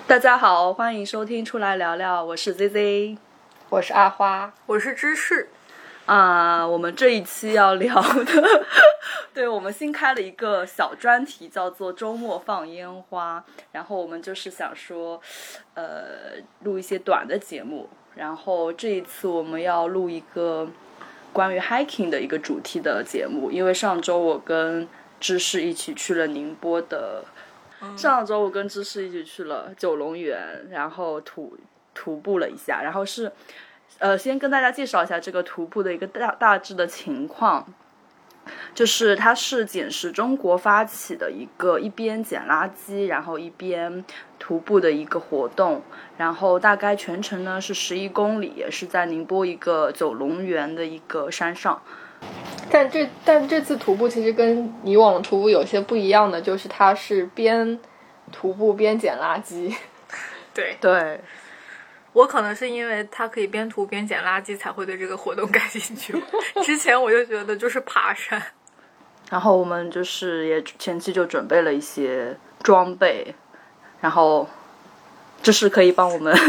大家好，欢迎收听出来聊聊，我是 ZZ， 我是阿花， 我是芝士。 我们这一期要聊的对，我们新开了一个小专题叫做周末放烟花，然后我们就是想说录一些短的节目，然后这一次我们要录一个关于 hiking 的一个主题的节目，因为上周我跟芝士一起去了宁波的上周我跟芝士一起去了九龙园，然后徒步了一下，然后是先跟大家介绍一下这个徒步的一个大致的情况，就是它是捡拾中国发起的一个一边捡垃圾然后一边徒步的一个活动，然后大概全程呢是11公里，也是在宁波一个九龙园的一个山上。 但这次徒步其实跟以往的徒步有些不一样的，就是它是边徒步边捡垃圾。 对， 我可能是因为它可以边徒边捡垃圾才会对这个活动感兴趣。之前我就觉得就是爬山。 然后我们就是也前期就准备了一些装备，然后就是可以帮我们科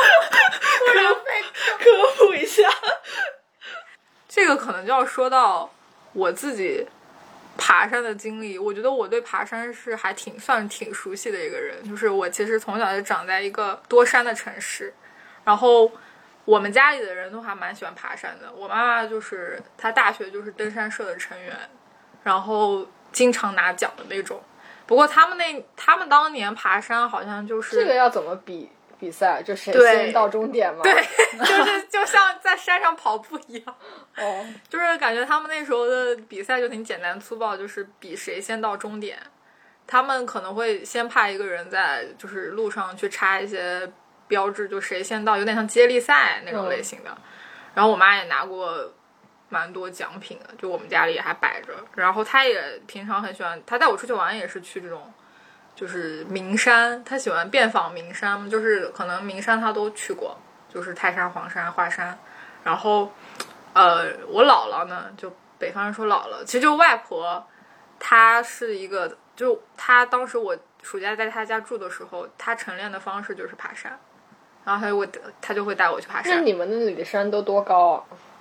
普一下。 这个可能就要说到我自己爬山的经历。我觉得我对爬山是还算挺熟悉的一个人，就是我其实从小就长在一个多山的城市，然后我们家里的人都还蛮喜欢爬山的。我妈妈就是她大学就是登山社的成员，然后经常拿奖的那种。不过他们当年爬山好像就是这个要怎么比赛，就谁先到终点吗？ 对，就像在山上跑步一样。 哦， 就是感觉他们那时候的比赛就挺简单粗暴，就是比谁先到终点。他们可能会先派一个人在就是路上去插一些标志，就谁先到，有点像接力赛那种类型的。然后我妈也拿过蛮多奖品的，就我们家里还摆着。然后她也平常很喜欢，她带我出去玩也是去这种就是名山，她喜欢遍访名山，就是可能名山她都去过，就是泰山、黄山、华山。然后我姥姥呢，就北方人说姥姥，其实就外婆，她是一个，就她当时我暑假在她家住的时候，她晨练的方式就是爬山，然后她就会带我去爬山。 那你们那里的山都多高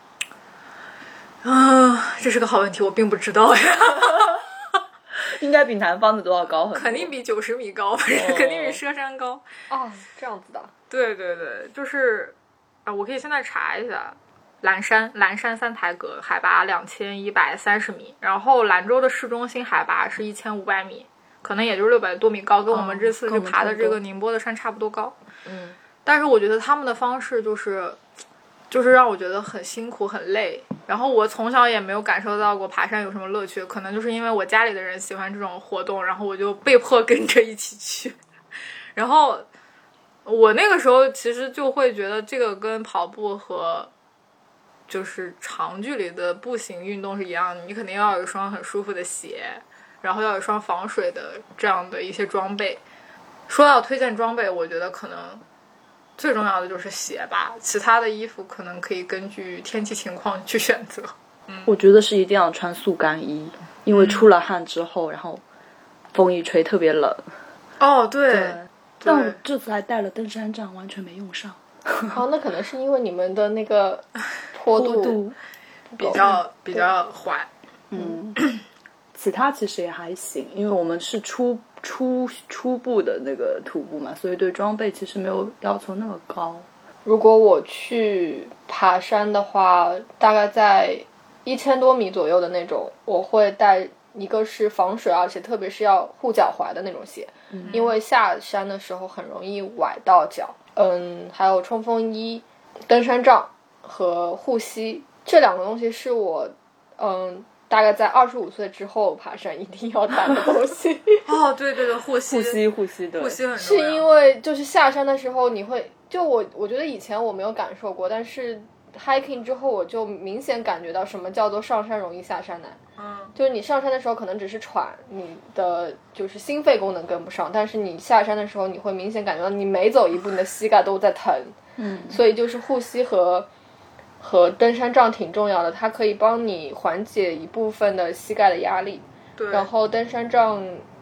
啊？这是个好问题，我并不知道呀。 应该比南方的都要高很多， 肯定比90米高，肯定比佘山高。 哦，这样子的。 对，就是我可以现在查一下。蓝山三台阁海拔2130米，然后兰州的市中心海拔是1500米，可能也就是600多米高，跟我们这次去爬的这个宁波的山差不多高。但是我觉得他们的方式就是让我觉得很辛苦很累，然后我从小也没有感受到过爬山有什么乐趣，可能就是因为我家里的人喜欢这种活动，然后我就被迫跟着一起去。然后我那个时候其实就会觉得这个跟跑步和就是长距离的步行运动是一样的，你肯定要有一双很舒服的鞋，然后要有一双防水的这样的一些装备。说到推荐装备，我觉得可能最重要的就是鞋吧，其他的衣服可能可以根据天气情况去选择。 我觉得是一定要穿速干衣，因为出了汗之后，然后风一吹特别冷。 哦，对。 但我这次还带了登山杖，完全没用上。 那可能是因为你们的那个坡度比较缓。 其他其实也还行，因为我们是初步的那个徒步嘛，所以对装备其实没有要求那么高。 如果我去爬山的话，大概在1000多米左右的那种，我会带一个是防水，而且特别是要护脚踝的那种鞋，因为下山的时候很容易崴到脚。还有冲锋衣、登山杖和护膝，这两个东西是我大概在25岁之后爬山一定要带的东西。 哦，对，护膝对， 护膝很重要。 是因为就是下山的时候你会，就我觉得以前我没有感受过，但是 hiking 之后我就明显感觉到什么叫做上山容易下山难。就是你上山的时候可能只是喘，你的就是心肺功能跟不上，但是你下山的时候你会明显感觉到你每走一步你的膝盖都在疼。所以就是护膝和登山杖挺重要的，它可以帮你缓解一部分的膝盖的压力。 对， 然后登山杖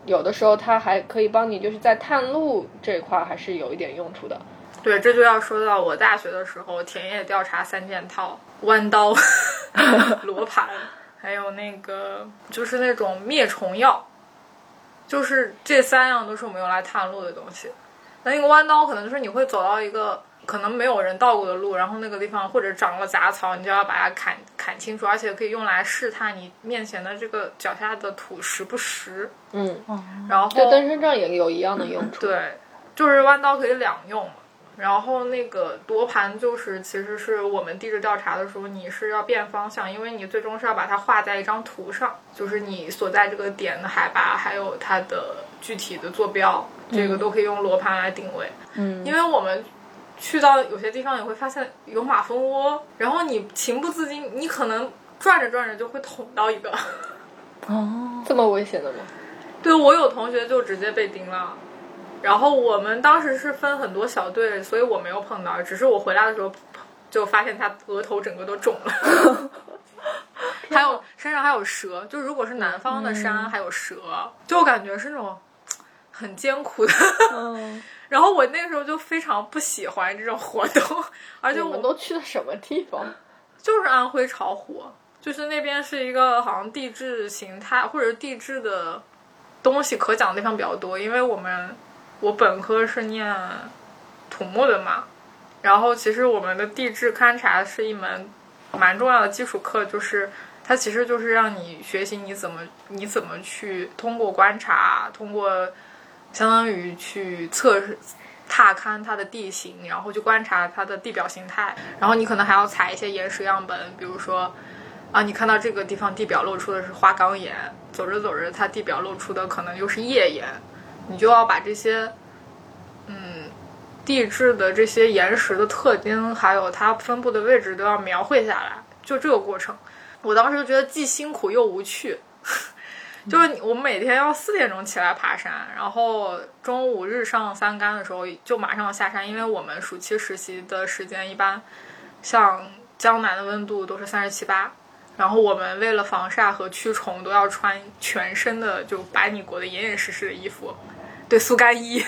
有的时候它还可以帮你就是在探路这一块还是有一点用处的。 对，这就要说到我大学的时候田野调查3件套：弯刀、罗盘，还有那个就是那种灭虫药，就是这3样都是我们用来探路的东西。那个弯刀可能就是你会走到一个可能没有人到过的路，然后那个地方或者长了杂草，你就要把它砍清楚，而且可以用来试探你面前的这个脚下的土实不实。然后对登山杖也有一样的用处。 对，就是弯刀可以2用嘛。然后那个夺盘就是其实是我们地质调查的时候，你是要变方向，因为你最终是要把它画在一张图上，就是你所在这个点的海拔还有它的具体的坐标，这个都可以用罗盘来定位。因为我们去到有些地方也会发现有马蜂窝，然后你情不自禁，你可能转着转着就会捅到一个。 这么危险的吗？ 对，我有同学就直接被叮了。然后我们当时是分很多小队，所以我没有碰到，只是我回来的时候就发现他额头整个都肿了。还有身上还有蛇，就如果是南方的山还有蛇，就感觉是那种很艰苦的。然后我那个时候就非常不喜欢这种活动，而且我们都去了什么地方？ 就是安徽巢湖，就是那边是一个好像地质形态或者地质的东西可讲的地方比较多，因为我本科是念土木的嘛，然后其实我们的地质勘察是一门蛮重要的基础课，就是它其实就是让你学习你怎么去通过观察，通过相当于去踏勘它的地形，然后去观察它的地表形态，然后你可能还要采一些岩石样本，比如说你看到这个地方地表露出的是花岗岩，走着走着它地表露出的可能又是页岩，你就要把这些地质的这些岩石的特征还有它分布的位置都要描绘下来，就这个过程我当时就觉得既辛苦又无趣。就是我们每天要4点钟起来爬山，然后中午日上3竿的时候就马上要下山，因为我们暑期实习的时间一般像江南的温度都是37、8，然后我们为了防晒和驱虫都要穿全身的就把你裹得严严实实的衣服，对，速干衣。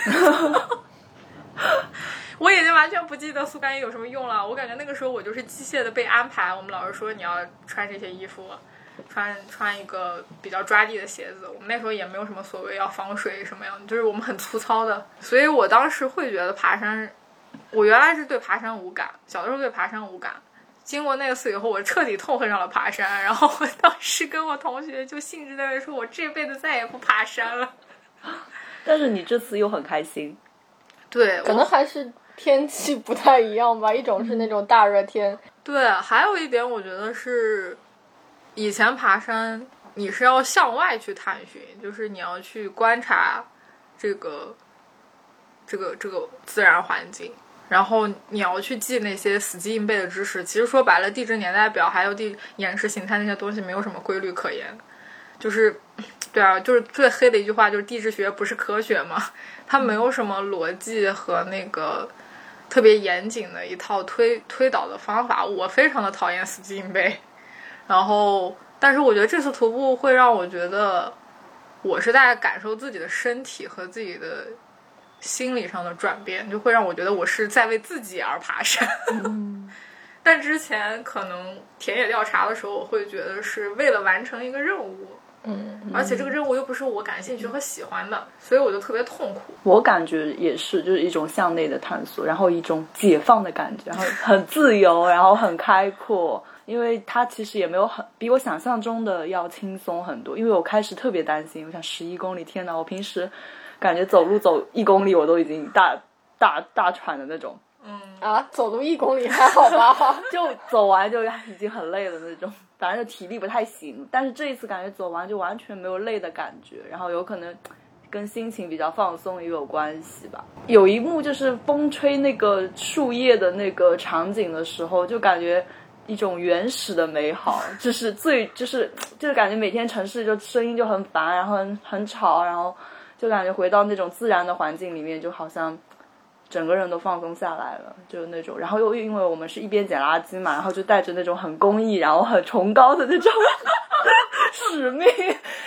我已经完全不记得速干衣有什么用了，我感觉那个时候我就是机械的被安排，我们老师说你要穿这些衣服，穿一个比较抓地的鞋子，我们那时候也没有什么所谓要防水什么样的，就是我们很粗糙的。所以我当时会觉得爬山，我原来是对爬山无感，小的时候对爬山无感，经过那次以后我彻底痛恨上了爬山，然后我当时跟我同学就兴致在说我这辈子再也不爬山了。 但是你这次又很开心。 对， 可能还是天气不太一样吧，一种是那种大热天。 对，还有一点我觉得是以前爬山你是要向外去探寻，就是你要去观察这个自然环境，然后你要去记那些死记硬背的知识。其实说白了，地质年代表还有岩石形态那些东西没有什么规律可言，就是对啊，就是最黑的一句话就是地质学不是科学嘛，它没有什么逻辑和那个特别严谨的一套推导的方法。我非常的讨厌死记硬背，然后但是我觉得这次徒步会让我觉得我是在感受自己的身体和自己的心理上的转变，就会让我觉得我是在为自己而爬山。但之前可能田野调查的时候我会觉得是为了完成一个任务，而且这个任务又不是我感兴趣和喜欢的，所以我就特别痛苦。 我感觉也是，就是一种向内的探索，然后一种解放的感觉，然后很自由，然后很开阔。因为它其实也没有比我想象中的要轻松很多，因为我开始特别担心，我想11公里，天哪！我平时感觉走路走1公里我都已经大喘的那种。 走路1公里还好吧？ 就走完就已经很累了那种，反正就体力不太行。但是这一次感觉走完就完全没有累的感觉，然后有可能跟心情比较放松也有关系吧。有一幕就是风吹那个树叶的那个场景的时候，就感觉一种原始的美好，就是感觉每天城市就声音就很烦，然后很吵，然后就感觉回到那种自然的环境里面，就好像整个人都放松下来了，就是那种。然后又因为我们是一边捡垃圾嘛，然后就带着那种很公益然后很崇高的那种使命，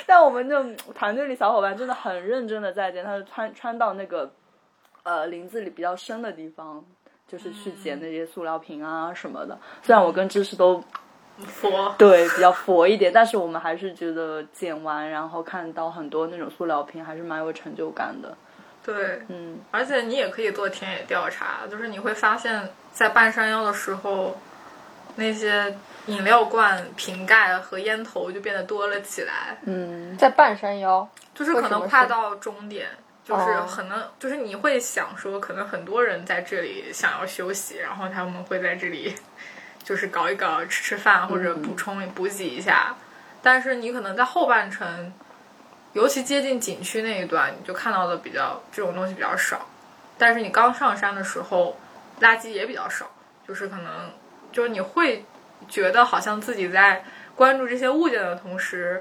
但我们就团队里小伙伴真的很认真的在捡，他是穿到那个林子里比较深的地方，就是去捡那些塑料瓶啊什么的。虽然我跟知识都佛对比较佛一点，但是我们还是觉得捡完然后看到很多那种塑料瓶还是蛮有成就感的。 对，而且你也可以做田野调查，就是你会发现在半山腰的时候，那些饮料罐、瓶盖和烟头就变得多了起来。 在半山腰， 就是可能快到终点，就是可能就是你会想说，可能很多人在这里想要休息，然后他们会在这里就是搞一搞、吃饭或者补给一下，但是你可能在后半程。尤其接近景区那一段，你就看到的这种东西比较少，但是你刚上山的时候，垃圾也比较少，就是可能就是你会觉得好像自己在关注这些物件的同时，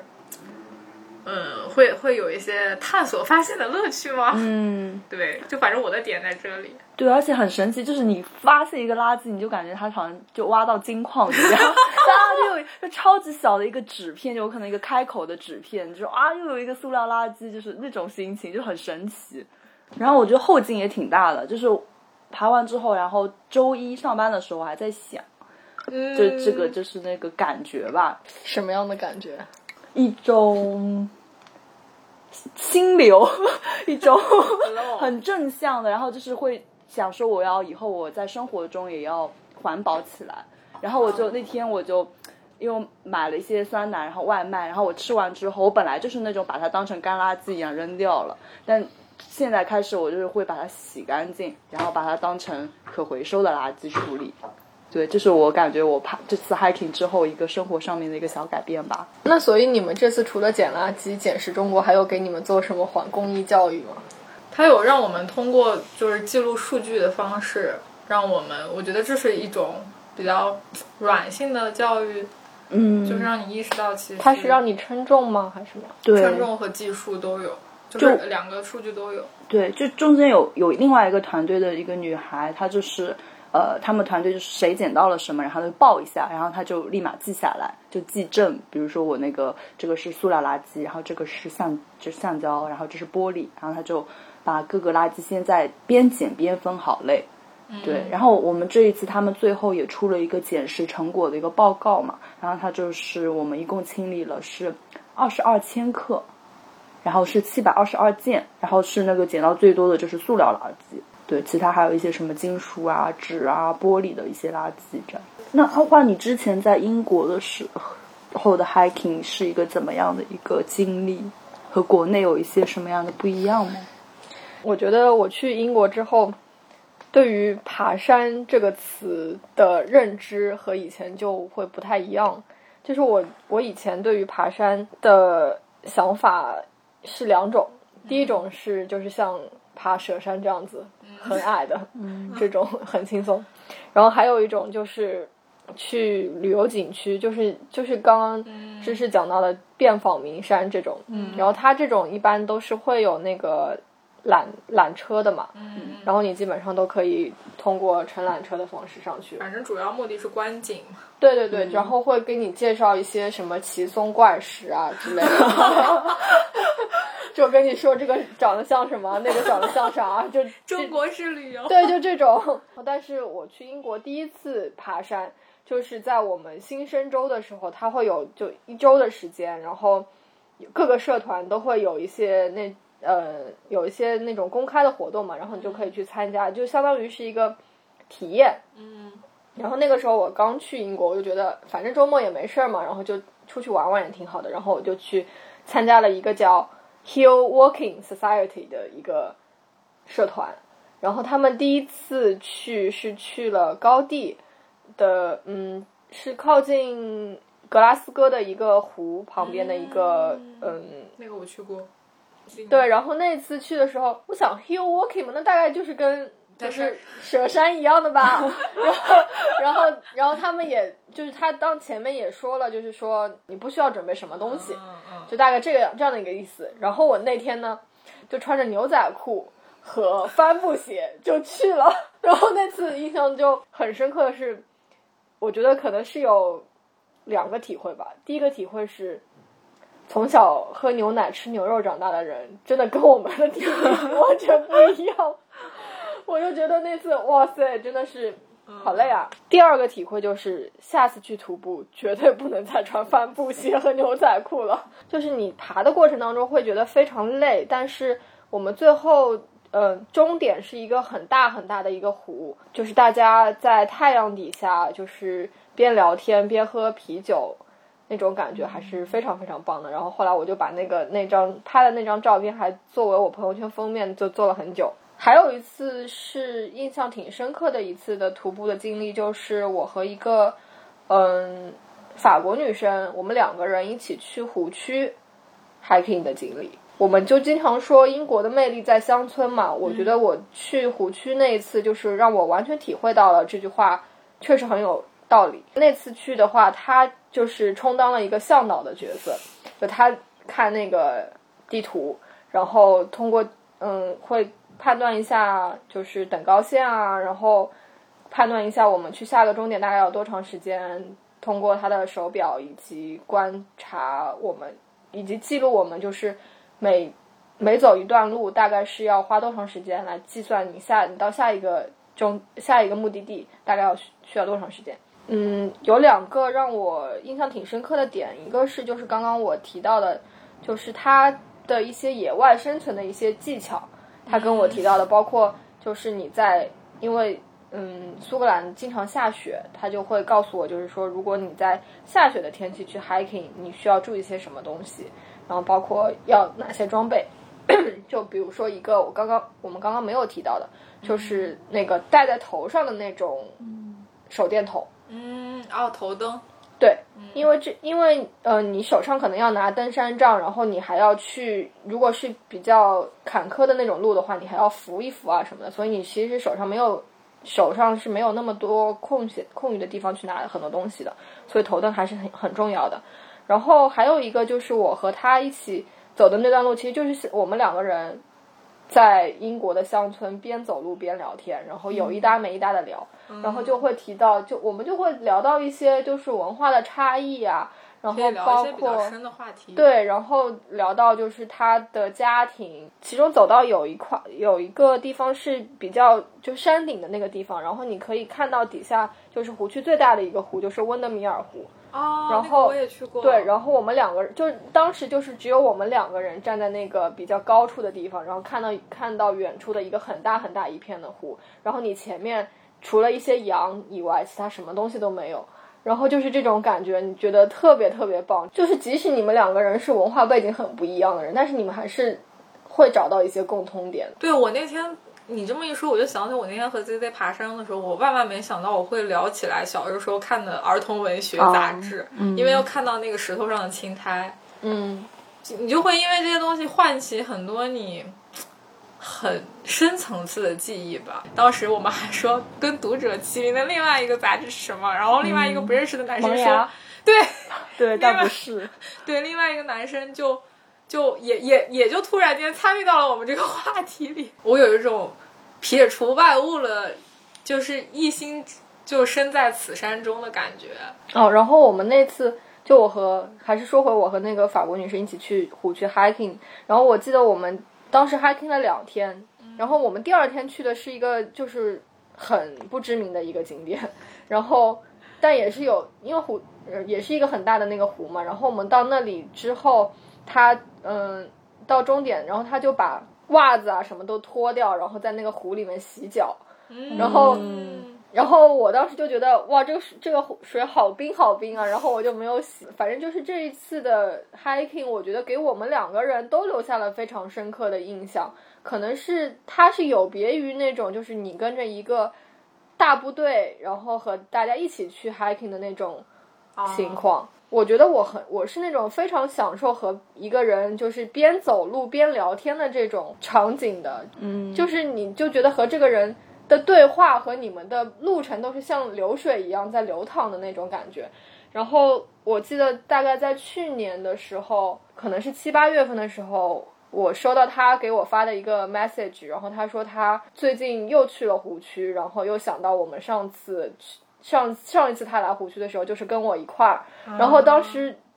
会有一些探索发现的乐趣吗？对，就反正我的点在这里。 对，而且很神奇，就是你发现一个垃圾，你就感觉它好像就挖到金矿一样，就有就超级小的一个纸片，就有可能一个开口的纸片，就是又有一个塑料垃圾，就是那种心情就很神奇。然后我觉得后劲也挺大的，就是爬完之后，然后周一上班的时候我还在想，就这个就是那个感觉吧。 什么样的感觉？ 一种心流，一种很正向的，然后就是会想说我要以后我在生活中也要环保起来。然后那天我就因为买了一些酸奶，然后外卖，然后我吃完之后，我本来就是那种把它当成干垃圾一样扔掉了，但现在开始我就是会把它洗干净，然后把它当成可回收的垃圾处理。对，这是我感觉我这次 hiking 之后一个生活上面的一个小改变吧。 那所以你们这次除了捡垃圾、捡拾中国，还有给你们做什么公益教育吗？ 它有让我们通过就是记录数据的方式，让我觉得这是一种比较软性的教育，就是让你意识到其实它是让你称重吗？还是什么？ 对， 称重和计数都有，就是两个数据都有。 对，就中间有另外一个团队的一个女孩，她就是他们团队就是谁捡到了什么，然后就报一下，然后他就立马记下来，就记证。比如说我这个是塑料垃圾，然后这个是橡胶，然后这是玻璃，然后他就把各个垃圾先在边捡边分好类。对，然后我们这一次他们最后也出了一个捡拾成果的一个报告嘛，然后它就是我们一共清理了是22千克，然后是722件，然后是那个捡到最多的就是塑料垃圾。对，其他还有一些什么金属啊、纸啊、玻璃的一些垃圾这样。那阿花，你之前在英国的时候的 hiking 是一个怎么样的一个经历？和国内有一些什么样的不一样吗？ 我觉得我去英国之后，对于爬山这个词的认知和以前就会不太一样。就是我以前对于爬山的想法是两种，第一种是就是像爬蛇山这样子很矮的这种很轻松，然后还有一种就是去旅游景区，就是刚刚知识讲到的遍访名山这种，然后它这种一般都是会有那个缆车的嘛，然后你基本上都可以通过乘缆车的方式上去， 反正主要目的是观景。 对对对，然后会给你介绍一些什么奇松怪石啊之类的就跟你说这个长得像什么，那个长得像啥，就中国式旅游。 对，就这种。但是我去英国第一次爬山，就是在我们新生周的时候，它会有就1周的时间，然后各个社团都会有一些有一些那种公开的活动嘛，然后你就可以去参加，就相当于是一个体验。然后那个时候我刚去英国，我就觉得反正周末也没事嘛，然后就出去玩玩也挺好的，然后我就去参加了一个叫 Hill Walking Society 的一个社团，然后他们第一次去了高地的，是靠近格拉斯哥的一个湖旁边的一个， 那个我去过。 对，然后那次去的时候，我想 Hill Walking 嘛，那大概就是跟就是蛇山一样的吧，然后他们也就是他当前面也说了，就是说你不需要准备什么东西，就大概这样的一个意思。然后我那天呢，就穿着牛仔裤和帆布鞋就去了，然后那次印象就很深刻的是，我觉得可能是有2个体会吧。第一个体会是， 从小喝牛奶吃牛肉长大的人，真的跟我们的体力完全不一样。我就觉得那次哇塞，真的是好累啊。第二个体会就是下次去徒步绝对不能再穿帆布鞋和牛仔裤了。就是你爬的过程当中会觉得非常累，但是我们最后终点是一个很大很大的一个湖，就是大家在太阳底下就是边聊天边喝啤酒，那种感觉还是非常非常棒的。然后后来我就把那张拍的那张照片还作为我朋友圈封面就做了很久。还有一次是印象挺深刻的一次的徒步的经历，就是我和一个法国女生，我们2个人一起去湖区 hiking 的经历。我们就经常说英国的魅力在乡村嘛，我觉得我去湖区那一次就是让我完全体会到了这句话确实很有道理。那次去的话，他就是充当了一个向导的角色，就他看那个地图，然后通过会判断一下就是等高线啊，然后判断一下我们去下个终点大概要多长时间，通过他的手表以及观察我们以及记录我们就是每走一段路大概是要花多长时间来计算你到下一个目的地大概需要多长时间。有2个让我印象挺深刻的点，一个是就是刚刚我提到的，就是他的一些野外生存的一些技巧，他跟我提到的包括就是因为苏格兰经常下雪，他就会告诉我就是说如果你在下雪的天气去 hiking 你需要注意些什么东西，然后包括要哪些装备就比如说一个我们刚刚没有提到的，就是那个戴在头上的那种手电筒。 头灯。 对，因为你手上可能要拿登山杖，然后你还要去，如果是比较坎坷的那种路的话，你还要扶一扶啊什么的，所以你其实手上是没有那么多空余的地方去拿很多东西的，所以头灯还是很重要的。然后还有一个就是我和他一起走的那段路，其实就是我们2个人在英国的乡村边走路边聊天，然后有一搭没一搭的聊，然后就会提到我们就会聊到一些就是文化的差异啊，然后包括可以聊一些比较深的话题。 对，然后聊到就是他的家庭，其中走到有一个地方是比较就山顶的那个地方，然后你可以看到底下就是湖区最大的一个湖，就是温德米尔湖。然后、 那个我也去过。 对，然后我们2个人就当时就是只有我们2个人站在那个比较高处的地方，然后看到远处的一个很大很大一片的湖，然后你前面除了一些羊以外其他什么东西都没有，然后就是这种感觉你觉得特别特别棒，就是即使你们2个人是文化背景很不一样的人，但是你们还是会找到一些共通点。 对，我那天你这么一说，我就想起我那天和 ZZ 爬山的时候，我万万没想到我会聊起来小时候看的儿童文学杂志，因为要看到那个石头上的青苔，你就会因为这些东西唤起很多你很深层次的记忆吧。当时我们还说跟读者齐名的另外一个杂志是什么，然后另外一个不认识的男生说， 对，但不是， 对，另外一个男生就也就突然间参与到了我们这个话题里。我有一种撇除外物了，就是一心就身在此山中的感觉。 然后我们那次就还是说回我和那个法国女生一起去湖区 hiking， 然后我记得我们当时 hiking 了2天，然后我们第2天去的是一个就是很不知名的一个景点，然后但也是因为湖也是一个很大的那个湖嘛，然后我们到那里之后他到终点，然后他就把袜子啊什么都脱掉，然后在那个湖里面洗脚，然后我当时就觉得哇，这个水好冰好冰啊，然后我就没有洗。反正就是这一次的 hiking 我觉得给我们2个人都留下了非常深刻的印象，可能是它是有别于那种就是你跟着一个大部队然后和大家一起去 hiking 的那种情况。我觉得我是那种非常享受和一个人就是边走路边聊天的这种场景的，就是你就觉得和这个人的对话和你们的路程都是像流水一样在流淌的那种感觉。然后我记得大概在去年的时候，可能是7、8月份的时候，我收到他给我发的一个 message， 然后他说他最近又去了湖区，然后又想到我们上一次他来湖区的时候就是跟我一块儿，然后当时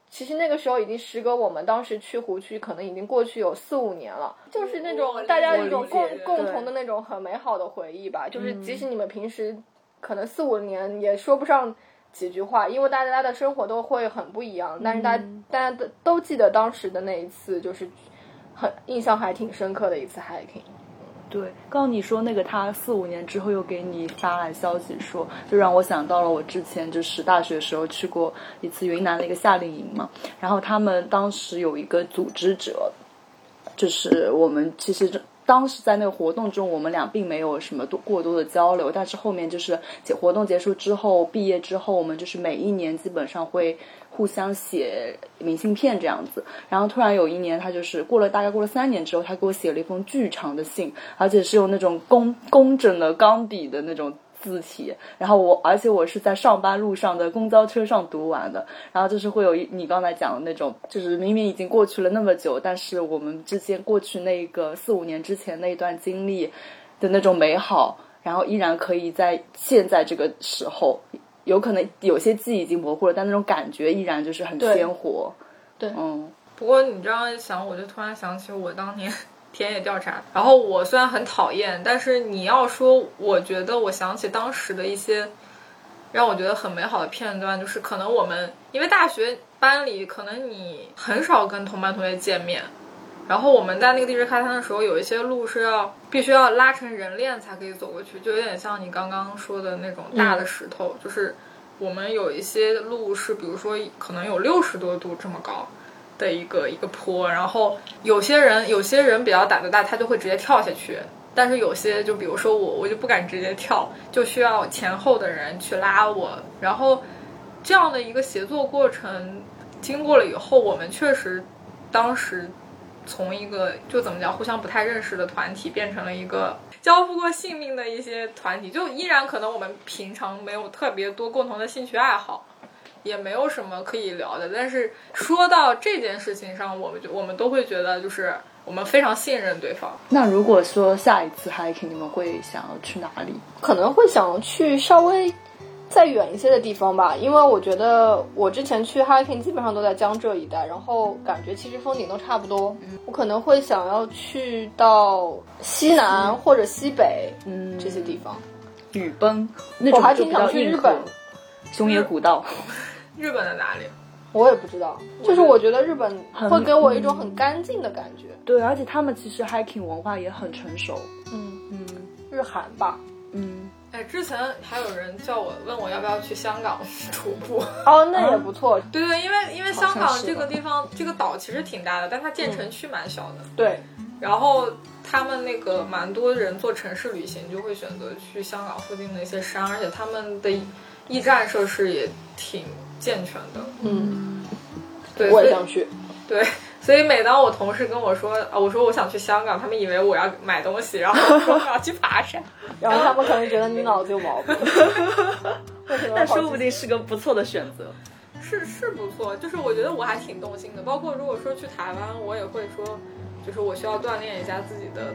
其实那个时候已经时隔我们当时去湖区可能已经过去有4-5年了，就是那种大家一种共同的那种很美好的回忆吧。就是即使你们平时可能4-5年也说不上几句话，因为大家的生活都会很不一样，但是大家都记得当时的那一次，就是很印象还挺深刻的一次 hiking。 对，刚刚你说那个他4-5年之后又给你发来消息说，就让我想到了我之前就是大学的时候去过一次云南的一个夏令营嘛，然后他们当时有一个组织者，就是我们其实当时在那个活动中我们俩并没有什么过多的交流，但是后面就是活动结束之后毕业之后，我们就是每一年基本上会互相写明信片这样子。然后突然有一年他就是大概过了3年之后，他给我写了一封巨长的信，而且是用那种工整的钢笔的那种字体，然后而且我是在上班路上的公交车上读完的。然后就是会有你刚才讲的那种，就是明明已经过去了那么久，但是我们之间过去那个4-5年之前那一段经历的那种美好，然后依然可以在现在这个时候，有可能有些记忆已经模糊了，但那种感觉依然就是很鲜活。 对， 不过你这样一想，我就突然想起我当年田野调查，然后我虽然很讨厌，但是你要说我觉得我想起当时的一些让我觉得很美好的片段，就是可能我们因为大学班里可能你很少跟同班同学见面，然后我们在那个地质开滩的时候，有一些路是必须要拉成人链才可以走过去，就有点像你刚刚说的那种大的石头，就是我们有一些路是比如说可能有60多度这么高的一个坡，然后有些人比较胆子大，他就会直接跳下去，但是有些就比如说我就不敢直接跳，就需要前后的人去拉我，然后这样的一个协作过程经过了以后，我们确实当时从一个就怎么讲互相不太认识的团体变成了一个交付过性命的一些团体，就依然可能我们平常没有特别多共同的兴趣爱好，也没有什么可以聊的，但是说到这件事情上，我们都会觉得就是我们非常信任对方。 那如果说下一次 hiking 你们会想要去哪里？ 可能会想去稍微再远一些的地方吧，因为我觉得我之前去 hiking 基本上都在江浙一带，然后感觉其实风景都差不多。我可能会想要去到西南或者西北这些地方， 雨崩那种， 我还挺想去日本熊野古道。 日本的哪里？ 我也不知道，就是我觉得日本会给我一种很干净的感觉。 对，而且他们其实 hiking 文化也很成熟。 日韩吧。 之前还有人问我要不要去香港徒步。 哦，那也不错。 对，因为香港这个地方这个岛其实挺大的，但它建成区蛮小的。 对。 然后他们那个蛮多人做城市旅行就会选择去香港附近的一些山，而且他们的驿站设施也挺健全的。对， 我也想去。 对，所以每当我同事跟我说我说我想去香港，他们以为我要买东西，然后说我要去爬山， 然后他们可能觉得你脑子有毛病。 但说不定是个不错的选择。 是不错，就是我觉得我还挺动心的。包括如果说去台湾，我也会说，就是我需要锻炼一下自己的，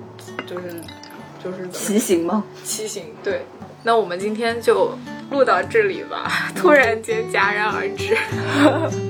就是骑行吗？ 骑行，对。那我们今天就录到这里吧，突然间戛然而止。